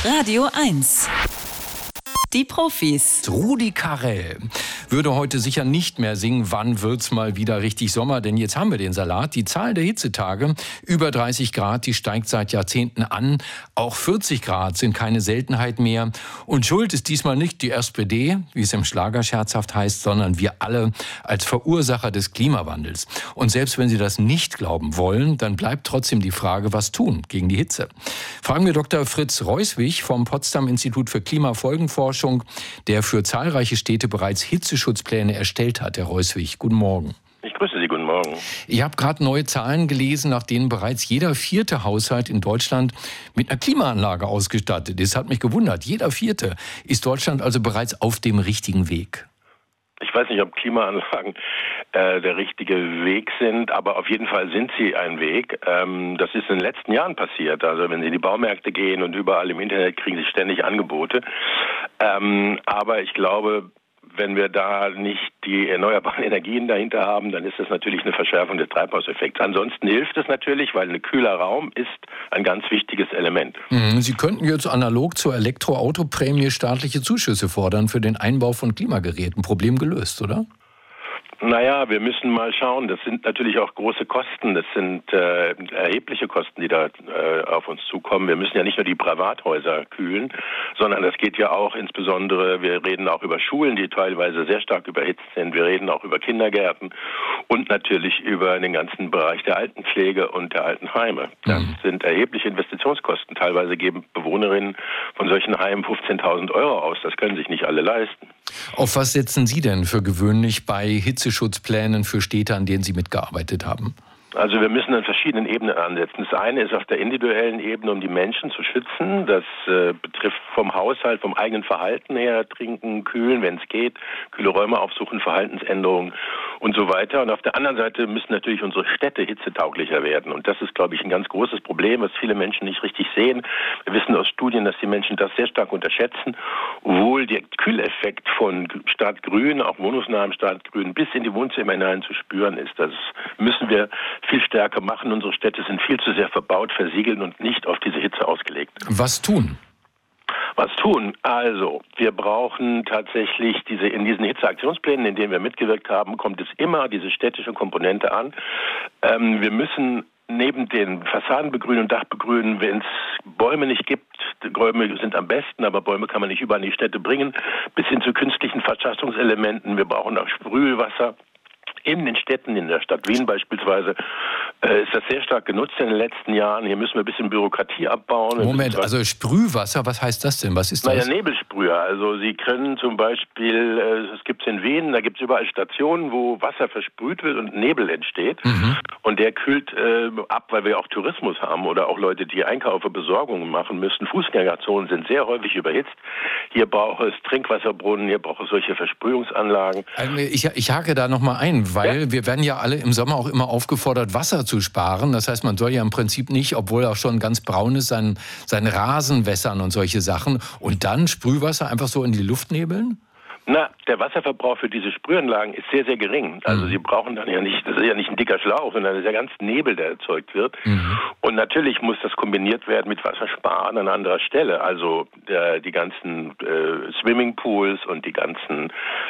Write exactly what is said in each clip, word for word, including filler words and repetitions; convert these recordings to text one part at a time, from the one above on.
Radio eins. Die Profis. Rudi Carrell würde heute sicher nicht mehr singen, wann wird's mal wieder richtig Sommer, denn jetzt haben wir den Salat. Die Zahl der Hitzetage, über dreißig Grad, die steigt seit Jahrzehnten an. Auch vierzig Grad sind keine Seltenheit mehr. Und schuld ist diesmal nicht die S P D, wie es im Schlager scherzhaft heißt, sondern wir alle als Verursacher des Klimawandels. Und selbst wenn Sie das nicht glauben wollen, dann bleibt trotzdem die Frage, was tun gegen die Hitze. Fragen wir Doktor Fritz Reuswig vom Potsdam Institut für Klimafolgenforschung, der für zahlreiche Städte bereits Hitzeschutzpläne erstellt hat. Herr Reuswig, guten Morgen. Ich grüße Sie, guten Morgen. Ich habe gerade neue Zahlen gelesen, nach denen bereits jeder vierte Haushalt in Deutschland mit einer Klimaanlage ausgestattet ist. Das hat mich gewundert. Jeder vierte. Ist Deutschland also bereits auf dem richtigen Weg? Ich weiß nicht, ob Klimaanlagen äh, der richtige Weg sind, aber auf jeden Fall sind sie ein Weg. Ähm, das ist in den letzten Jahren passiert. Also wenn Sie in die Baumärkte gehen und überall im Internet kriegen Sie ständig Angebote. Ähm, aber ich glaube, wenn wir da nicht die erneuerbaren Energien dahinter haben, dann ist das natürlich eine Verschärfung des Treibhauseffekts. Ansonsten hilft es natürlich, weil ein kühler Raum ist ein ganz wichtiges Element. Sie könnten jetzt analog zur Elektroautoprämie staatliche Zuschüsse fordern für den Einbau von Klimageräten. Problem gelöst, oder? Naja, wir müssen mal schauen. Das sind natürlich auch große Kosten. Das sind äh, erhebliche Kosten, die da äh, auf uns zukommen. Wir müssen ja nicht nur die Privathäuser kühlen, sondern das geht ja auch insbesondere, wir reden auch über Schulen, die teilweise sehr stark überhitzt sind. Wir reden auch über Kindergärten und natürlich über den ganzen Bereich der Altenpflege und der Altenheime. Das mhm. sind erhebliche Investitionskosten. Teilweise geben Bewohnerinnen von solchen Heimen fünfzehntausend Euro aus. Das können sich nicht alle leisten. Auf was setzen Sie denn für gewöhnlich bei Hitzeschutzplänen für Städte, an denen Sie mitgearbeitet haben? Also wir müssen an verschiedenen Ebenen ansetzen. Das eine ist auf der individuellen Ebene, um die Menschen zu schützen. Das äh, betrifft vom Haushalt, vom eigenen Verhalten her, trinken, kühlen, wenn es geht, kühle Räume aufsuchen, Verhaltensänderungen und so weiter. Und auf der anderen Seite müssen natürlich unsere Städte hitzetauglicher werden. Und das ist, glaube ich, ein ganz großes Problem, was viele Menschen nicht richtig sehen. Wir wissen aus Studien, dass die Menschen das sehr stark unterschätzen, obwohl der Kühleffekt von Stadtgrün, auch wohnungsnahem Stadtgrün, bis in die Wohnzimmer hinein zu spüren ist. Das müssen wir viel stärker machen. Unsere Städte sind viel zu sehr verbaut, versiegelt und nicht auf diese Hitze ausgelegt. Was tun? Was tun? Also, wir brauchen tatsächlich diese, in diesen Hitzeaktionsplänen, in denen wir mitgewirkt haben, kommt es immer diese städtische Komponente an. Ähm, wir müssen neben den Fassadenbegrünen und Dachbegrünen, wenn es Bäume nicht gibt, Bäume sind am besten, aber Bäume kann man nicht überall in die Städte bringen, bis hin zu künstlichen Verschattungselementen. Wir brauchen auch Sprühwasser. In den Städten, in der Stadt Wien beispielsweise, äh, ist das sehr stark genutzt in den letzten Jahren. Hier müssen wir ein bisschen Bürokratie abbauen. Moment, also Sprühwasser, was heißt das denn? Was ist das? Naja, Nebelsprüher. Also Sie können zum Beispiel, äh, es gibt es in Wien, da gibt es überall Stationen, wo Wasser versprüht wird und Nebel entsteht. Mhm. Und der kühlt äh, ab, weil wir auch Tourismus haben oder auch Leute, die Einkäufe, Besorgungen machen müssen. Fußgängerzonen sind sehr häufig überhitzt. Hier braucht es Trinkwasserbrunnen, hier braucht es solche Versprühungsanlagen. Also ich, ich hake da nochmal ein. Weil ja. wir werden ja alle im Sommer auch immer aufgefordert, Wasser zu sparen. Das heißt, man soll ja im Prinzip nicht, obwohl auch schon ganz braun ist, seinen, seinen Rasen wässern und solche Sachen. Und dann Sprühwasser einfach so in die Luft nebeln? Na, der Wasserverbrauch für diese Sprühanlagen ist sehr, sehr gering. Also mhm. Sie brauchen dann ja nicht, das ist ja nicht ein dicker Schlauch, sondern das ist ja ganz Nebel, der erzeugt wird. Mhm. Und natürlich muss das kombiniert werden mit Wassersparen an anderer Stelle. Also der, die ganzen äh, Swimmingpools und die ganzen,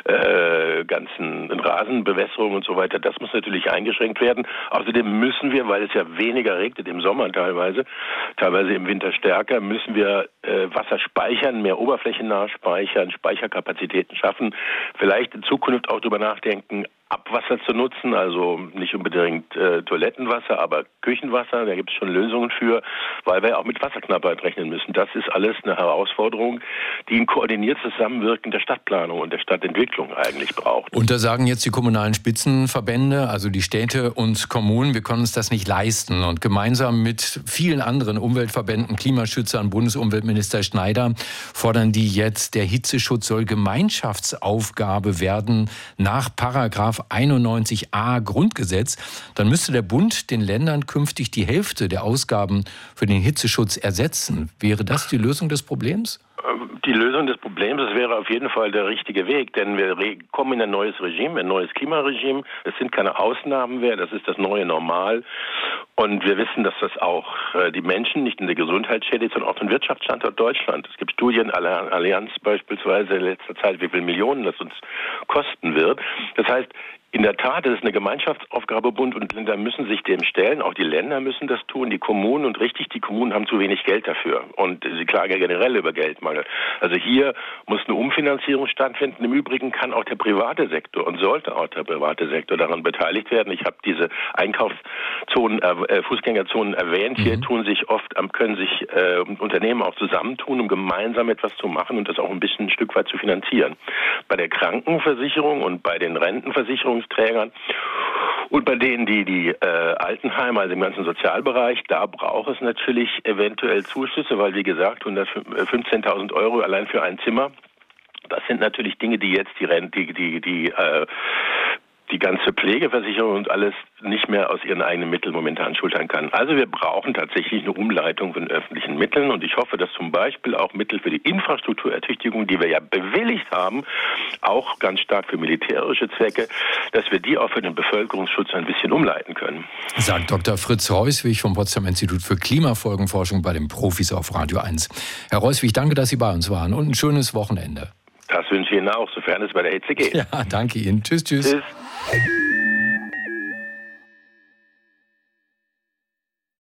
äh, ganzen Rasenbewässerungen und so weiter, das muss natürlich eingeschränkt werden. Außerdem müssen wir, weil es ja weniger regnet im Sommer teilweise, teilweise im Winter stärker, müssen wir äh, Wasser speichern, mehr oberflächennah speichern, Speicherkapazitäten schaffen, vielleicht in Zukunft auch darüber nachdenken, Abwasser zu nutzen, also nicht unbedingt äh, Toilettenwasser, aber Küchenwasser, da gibt es schon Lösungen für, weil wir auch mit Wasserknappheit rechnen müssen. Das ist alles eine Herausforderung, die ein koordiniertes Zusammenwirken der Stadtplanung und der Stadtentwicklung eigentlich braucht. Und da sagen jetzt die kommunalen Spitzenverbände, also die Städte und Kommunen, wir können uns das nicht leisten. Und gemeinsam mit vielen anderen Umweltverbänden, Klimaschützern, Bundesumweltminister Schneider, fordern die jetzt, der Hitzeschutz soll Gemeinschaftsaufgabe werden nach Paragraph einundneunzig a Grundgesetz, dann müsste der Bund den Ländern künftig die Hälfte der Ausgaben für den Hitzeschutz ersetzen. Wäre das die Lösung des Problems? Die Lösung des Problems, das wäre auf jeden Fall der richtige Weg, denn wir kommen in ein neues Regime, ein neues Klimaregime. Es sind keine Ausnahmen mehr, das ist das neue Normal. Und wir wissen, dass das auch die Menschen nicht in der Gesundheit schädigt, sondern auch den Wirtschaftsstandort Deutschland. Es gibt Studien, Allianz beispielsweise in letzter Zeit, wie viele Millionen das uns kosten wird. Das heißt, in der Tat, es ist eine Gemeinschaftsaufgabe, Bund und Länder müssen sich dem stellen, auch die Länder müssen das tun, die Kommunen, und richtig, die Kommunen haben zu wenig Geld dafür und sie klagen ja generell über Geldmangel. Also hier muss eine Umfinanzierung stattfinden. Im Übrigen kann auch der private Sektor und sollte auch der private Sektor daran beteiligt werden. Ich habe diese Einkaufszonen, äh, Fußgängerzonen erwähnt. Mhm. Hier tun sich oft, können sich äh, Unternehmen auch zusammentun, um gemeinsam etwas zu machen und das auch ein bisschen ein Stück weit zu finanzieren. Bei der Krankenversicherung und bei den Rentenversicherungen Trägern und bei denen, die die äh, Altenheime, also im ganzen Sozialbereich, da braucht es natürlich eventuell Zuschüsse, weil wie gesagt hundertfünfzehntausend Euro allein für ein Zimmer, das sind natürlich Dinge, die jetzt die Rente, die die die äh, die ganze Pflegeversicherung und alles nicht mehr aus ihren eigenen Mitteln momentan schultern kann. Also wir brauchen tatsächlich eine Umleitung von öffentlichen Mitteln und ich hoffe, dass zum Beispiel auch Mittel für die Infrastrukturertüchtigung, die wir ja bewilligt haben, auch ganz stark für militärische Zwecke, dass wir die auch für den Bevölkerungsschutz ein bisschen umleiten können. Sagt Doktor Fritz Reuswig vom Potsdamer Institut für Klimafolgenforschung bei den Profis auf Radio eins. Herr Reuswig, danke, dass Sie bei uns waren und ein schönes Wochenende. Das wünsche ich Ihnen auch, sofern es bei der Hitze geht. Ja, danke Ihnen. Tschüss, tschüss. Tschüss.